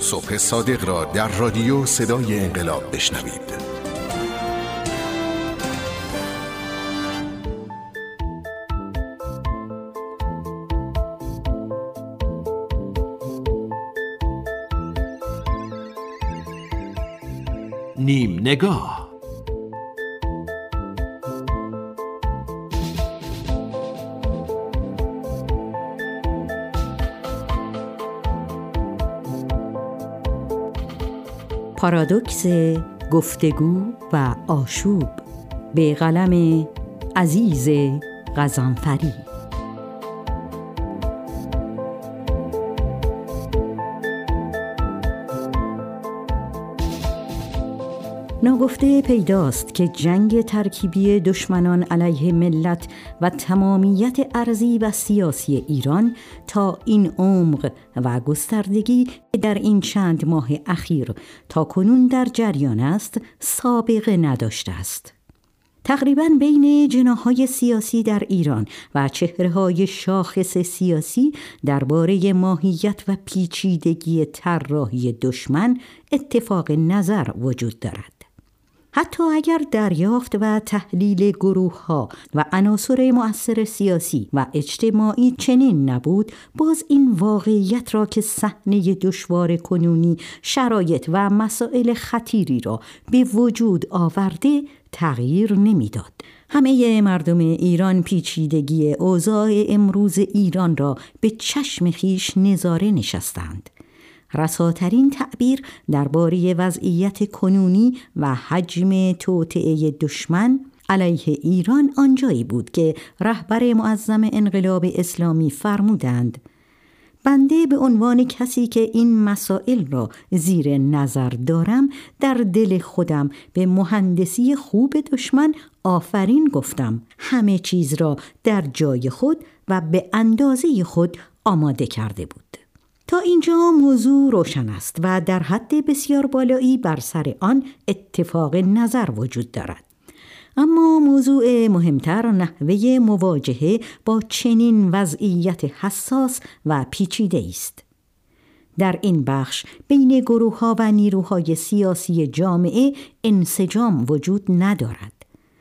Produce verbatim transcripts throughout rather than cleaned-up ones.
صبح صادق را در رادیو صدای انقلاب بشنوید. نیم نگاه. پارادوکس گفتگو و آشوب به قلم عزیز غضنفری. ناگفته پیداست که جنگ ترکیبی دشمنان علیه ملت و تمامیت ارضی و سیاسی ایران تا این عمق و گستردگی در این چند ماه اخیر تا کنون در جریان است سابقه نداشته است. تقریباً بین جناح‌های سیاسی در ایران و چهره‌های شاخص سیاسی درباره ماهیت و پیچیدگی طراحی دشمن اتفاق نظر وجود دارد. حتی اگر دریافت و تحلیل گروه‌ها و عناصر مؤثر سیاسی و اجتماعی چنین نبود، باز این واقعیت را که صحنه دشوار کنونی شرایط و مسائل خطیری را به وجود آورده تغییر نمی‌داد. همه مردم ایران پیچیدگی اوضاع امروز ایران را به چشم خیش نظاره نشستند. رساترین تعبیر درباره وضعیت کنونی و حجم توطئه دشمن علیه ایران آنجایی بود که رهبر معظم انقلاب اسلامی فرمودند: بنده به عنوان کسی که این مسائل را زیر نظر دارم در دل خودم به مهندسی خوب دشمن آفرین گفتم، همه چیز را در جای خود و به اندازه خود آماده کرده بود. تا اینجا موضوع روشن است و در حد بسیار بالایی بر سر آن اتفاق نظر وجود دارد. اما موضوع مهمتر نحوه مواجهه با چنین وضعیت حساس و پیچیده است. در این بخش بین گروه‌ها و نیروهای سیاسی جامعه انسجام وجود ندارد.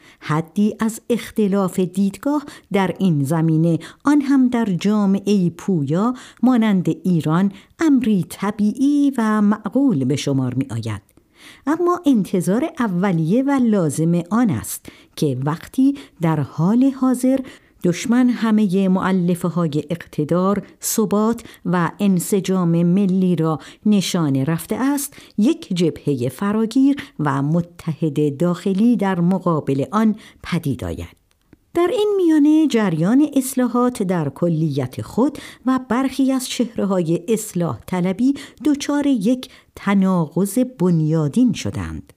حدی از اختلاف دیدگاه در این زمینه، آن هم در جامعه پویا مانند ایران، امری طبیعی و معقول به شمار می آید. اما انتظار اولیه و لازم آن است که وقتی در حال حاضر دشمن همه مؤلفه های اقتدار، ثبات و انسجام ملی را نشانه رفته است، یک جبهه فراگیر و متحد داخلی در مقابل آن پدید آید. در این میانه جریان اصلاحات در کلیت خود و برخی از چهره‌های اصلاح طلبی دچار یک تناقض بنیادین شدند.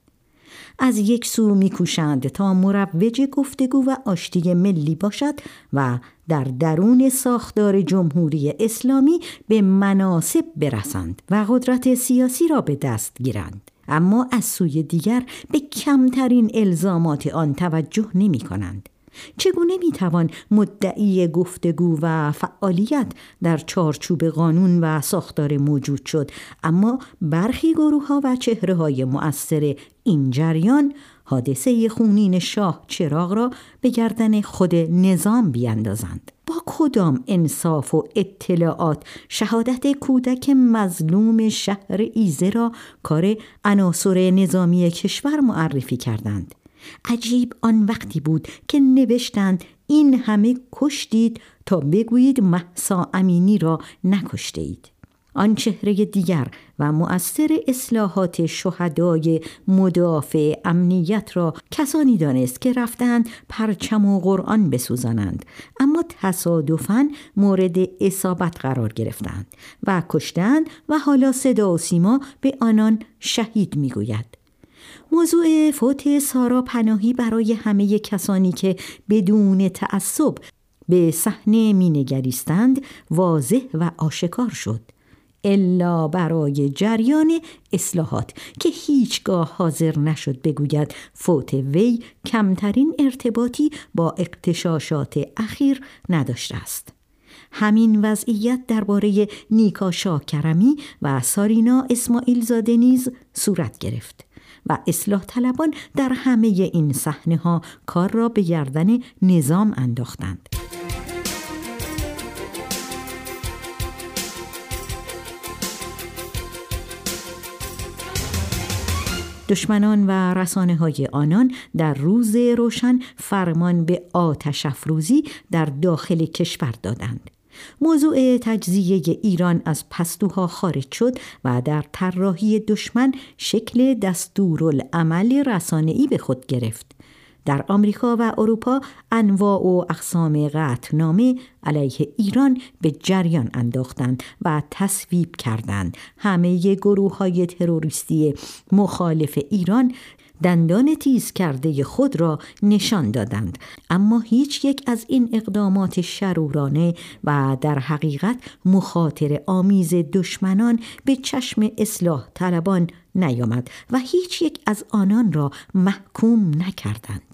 از یک سو می‌کوشند تا مروج گفتگو و آشتی ملی باشد و در درون ساختار جمهوری اسلامی به مناصب برسند و قدرت سیاسی را به دست گیرند، اما از سوی دیگر به کمترین الزامات آن توجه نمی‌کنند. چگونه میتوان مدعی گفتگو و فعالیت در چارچوب قانون و ساختار موجود شد، اما برخی گروه‌ها و چهره‌های مؤثر این جریان حادثه خونین شاه چراغ را به گردن خود نظام بیندازند؟ با کدام انصاف و اطلاعات شهادت کودک مظلوم شهر ایزه را کار عناصر نظامی کشور معرفی کردند؟ عجیب آن وقتی بود که نوشتند این همه کشتید تا بگویید مهسا امینی را نکشته اید. آن چهره دیگر و مؤثر اصلاحات شهدای مدافع امنیت را کسانی دانست که رفتند پرچم و قرآن بسوزانند، اما تصادفاً مورد اصابت قرار گرفتند و کشتند و حالا صدا و سیما به آنان شهید میگوید. موضوع فوت سارا پناهی برای همه کسانی که بدون تعصب به صحنه مینگریستند واضح و آشکار شد، الا برای جریان اصلاحات که هیچگاه حاضر نشد بگوید فوت وی کمترین ارتباطی با اغتشاشات اخیر نداشته است. همین وضعیت درباره نیکا شاه کرمی و سارینا اسماعیل زاده نیز صورت گرفت و اصلاح طلبان در همه این صحنه ها کار را به گردن نظام انداختند. دشمنان و رسانه‌های آنان در روز روشن فرمان به آتش افروزی در داخل کشور دادند. موضوع تجزیه ایران از پستوها خارج شد و در طراحی دشمن شکل دستورالعمل رسانه‌ای به خود گرفت. در آمریکا و اروپا انواع و اقسام قطعنامه علیه ایران به جریان انداختند و تصویب کردند. همه گروه‌های تروریستی مخالف ایران دندان تیز کرده خود را نشان دادند، اما هیچ یک از این اقدامات شرورانه و در حقیقت مخاطر آمیز دشمنان به چشم اصلاح طلبان نیامد و هیچ یک از آنان را محکوم نکردند.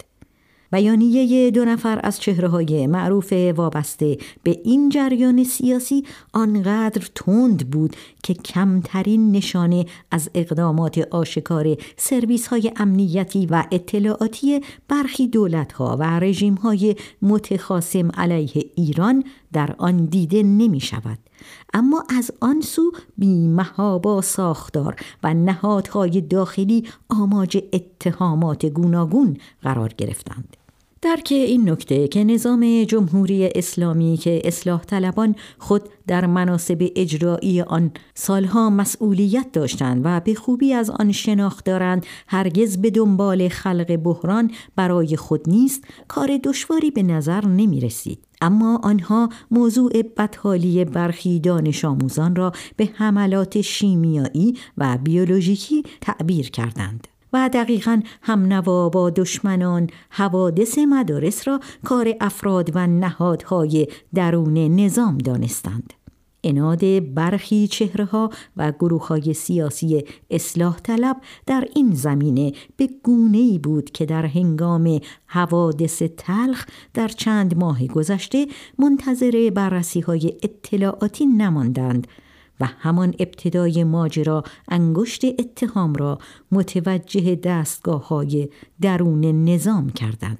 بیانیه دو نفر از چهره‌های معروف وابسته به این جریان سیاسی آنقدر تند بود که کمترین نشانه از اقدامات آشکار سرویس‌های امنیتی و اطلاعاتی برخی دولت‌ها و رژیم‌های متخاصم علیه ایران در آن دیده نمی‌شود. اما از آن سو بی‌محابا ساختار و نهادهای داخلی آماج اتهامات گوناگون قرار گرفتند. درک این نکته که نظام جمهوری اسلامی که اصلاح طلبان خود در مناصب اجرایی آن سالها مسئولیت داشتند و به خوبی از آن شناخت دارند هرگز به دنبال خلق بحران برای خود نیست، کار دشواری به نظر نمی رسید. اما آنها موضوع بدحالی برخی دانش آموزان را به حملات شیمیایی و بیولوژیکی تعبیر کردند و دقیقاً هم نوا با دشمنان حوادث مدارس را کار افراد و نهادهای درون نظام دانستند. عناد برخی چهره‌ها و گروه‌های سیاسی اصلاح طلب در این زمینه به گونه‌ای بود که در هنگام حوادث تلخ در چند ماه گذشته منتظر بررسی‌های اطلاعاتی نماندند و همان ابتدای ماجرا انگشت اتهام را متوجه دستگاه‌های درون نظام کردند.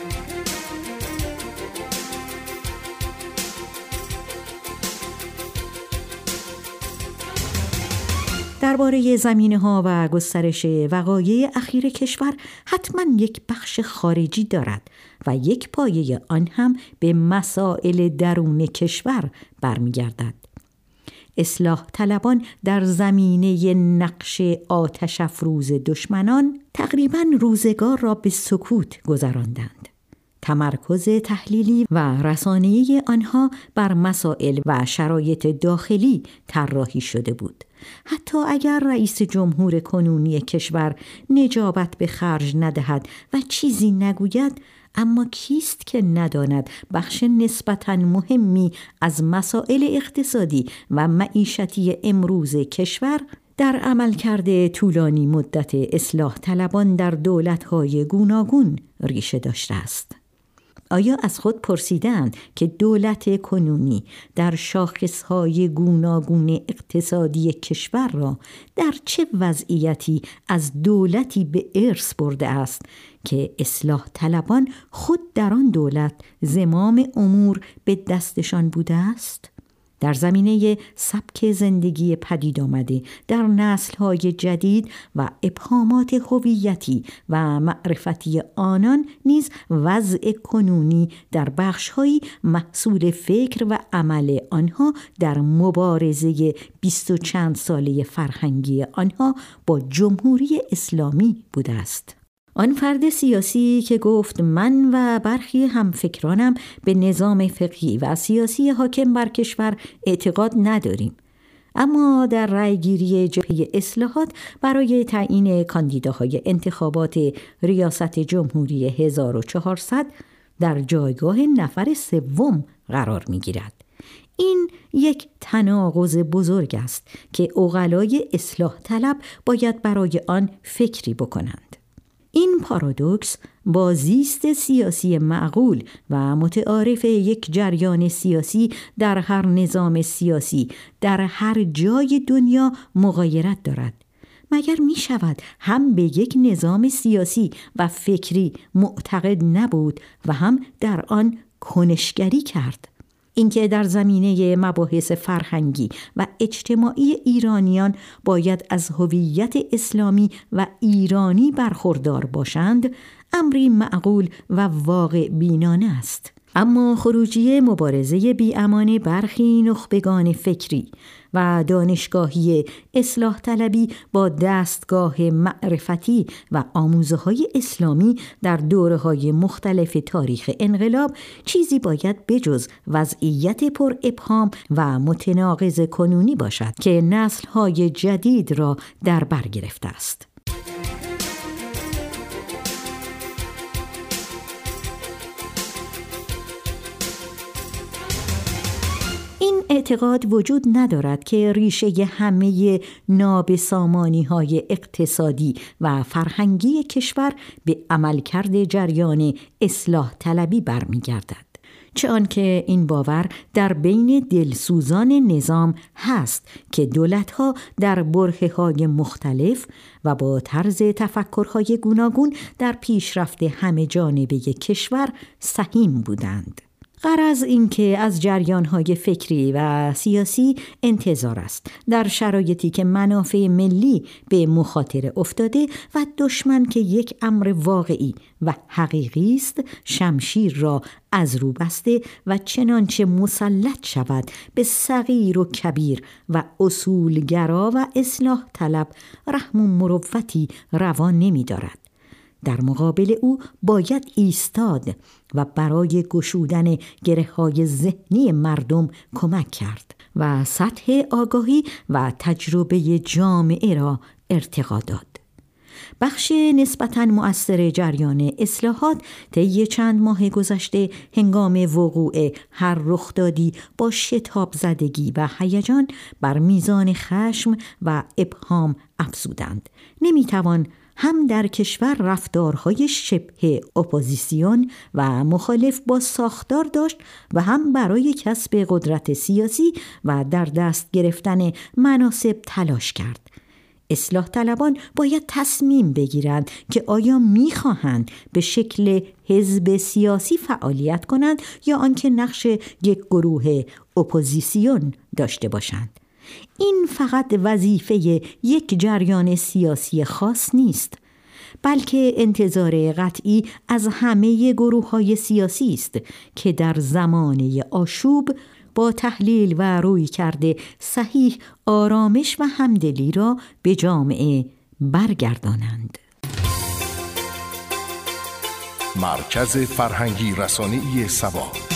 درباره زمینه‌ها و گسترش وقایع اخیر کشور حتما یک بخش خارجی دارد و یک پایه آن هم به مسائل درون کشور برمیگردد. اصلاح طلبان در زمینه نقش آتش افروز دشمنان تقریباً روزگار را به سکوت گذراندند. تمرکز تحلیلی و رسانه‌ای آنها بر مسائل و شرایط داخلی طراحی شده بود. حتی اگر رئیس جمهور کنونی کشور نجابت به خرج ندهد و چیزی نگوید، اما کیست که نداند بخش نسبتاً مهمی از مسائل اقتصادی و معیشتی امروز کشور در عملکرد طولانی مدت اصلاح طلبان در دولت‌های گوناگون ریشه داشته است. آیا از خود پرسیدند که دولت کنونی در شاخصهای گوناگون اقتصادی کشور را در چه وضعیتی از دولتی به ارث برده است که اصلاح طلبان خود در آن دولت زمام امور به دستشان بوده است؟ در زمینه سبک زندگی پدید آمده در نسل‌های جدید و ابهامات هویتی و معرفتی آنان نیز وضع کنونی در بخش‌هایی محصول فکر و عمل آنها در مبارزه بیست و چند ساله فرهنگی آنها با جمهوری اسلامی بوده است. آن فرد سیاسی که گفت من و برخی همفکرانم به نظام فقهی و سیاسی حاکم بر کشور اعتقاد نداریم، اما در رأیگیری جبهه اصلاحات برای تعیین کاندیداهای انتخابات ریاست جمهوری هزار و چهارصد در جایگاه نفر سوم قرار می‌گیرد. این یک تناقض بزرگ است که عقلای اصلاح طلب باید برای آن فکری بکنند. این پارادوکس با زیست سیاسی معقول و متعارف یک جریان سیاسی در هر نظام سیاسی در هر جای دنیا مغایرت دارد. مگر می شود هم به یک نظام سیاسی و فکری معتقد نبود و هم در آن کنشگری کرد؟ اینکه در زمینه مباحث فرهنگی و اجتماعی ایرانیان باید از هویت اسلامی و ایرانی برخوردار باشند، امری معقول و واقع بینانه است. اما خروجی مبارزه بی‌امان برخی نخبگان فکری و دانشگاهی اصلاح طلبی با دستگاه معرفتی و آموزه‌های اسلامی در دوره‌های مختلف تاریخ انقلاب چیزی باید بجز وضعیت پر ابهام و متناقض کنونی باشد که نسل‌های جدید را در بر گرفته است. این اعتقاد وجود ندارد که ریشه همه نابسامانی‌های اقتصادی و فرهنگی کشور به عملکرد جریان اصلاح طلبی برمیگردد، چه آنکه این باور در بین دلسوزان نظام هست که دولت‌ها در برهه‌های مختلف و با طرز تفکرهای گوناگون در پیشرفت همه جانبه کشور سهیم بودند. غرض این که از جریان‌های فکری و سیاسی انتظار است در شرایطی که منافع ملی به مخاطره افتاده و دشمن که یک امر واقعی و حقیقی است شمشیر را از رو بسته و چنانچه مسلط شود به صغیر و کبیر و اصولگرا و اصلاح طلب رحم و مروتی روا نمی دارد. در مقابل او باید ایستاد و برای گشودن گره‌های ذهنی مردم کمک کرد و سطح آگاهی و تجربه جامعه را ارتقا داد. بخش نسبتاً مؤثر جریان اصلاحات طی چند ماه گذشته هنگام وقوع هر رخدادی با شتاب زدگی و هیجان بر میزان خشم و ابهام افزودند. نمیتوان هم در کشور رفتارهای شبه اپوزیسیون و مخالف با ساختار داشت و هم برای کسب قدرت سیاسی و در دست گرفتن مناصب تلاش کرد. اصلاح طلبان باید تصمیم بگیرند که آیا می‌خواهند به شکل حزب سیاسی فعالیت کنند یا آنکه نقش یک گروه اپوزیسیون داشته باشند. این فقط وظیفه یک جریان سیاسی خاص نیست، بلکه انتظار قطعی از همه گروه‌های سیاسی است که در زمانه آشوب با تحلیل و رویکرد صحیح آرامش و همدلی را به جامعه برگردانند. مرکز فرهنگی رسانه‌ای سبا.